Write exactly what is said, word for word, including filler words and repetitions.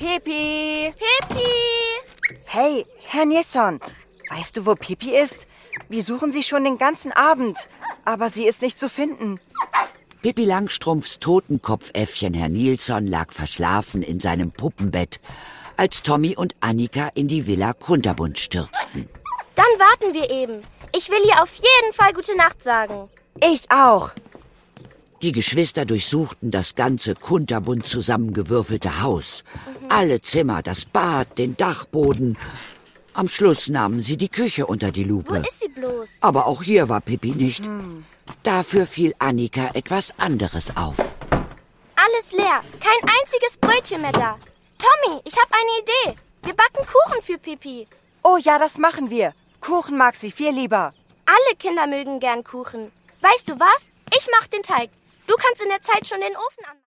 Pipi! Pipi! Hey, Herr Nielson, weißt du, wo Pipi ist? Wir suchen sie schon den ganzen Abend, aber sie ist nicht zu finden. Pippi Langstrumpfs Totenkopfäffchen Herr Nielson lag verschlafen in seinem Puppenbett, als Tommy und Annika in die Villa Kunterbunt stürzten. Dann warten wir eben. Ich will ihr auf jeden Fall gute Nacht sagen. Ich auch. Die Geschwister durchsuchten das ganze kunterbunt zusammengewürfelte Haus. Mhm. Alle Zimmer, das Bad, den Dachboden. Am Schluss nahmen sie die Küche unter die Lupe. Wo ist sie bloß? Aber auch hier war Pippi nicht. Hm. Dafür fiel Annika etwas anderes auf. Alles leer. Kein einziges Brötchen mehr da. Tommy, ich habe eine Idee. Wir backen Kuchen für Pipi. Oh ja, das machen wir. Kuchen mag sie viel lieber. Alle Kinder mögen gern Kuchen. Weißt du was? Ich mach den Teig. Du kannst in der Zeit schon den Ofen anmachen.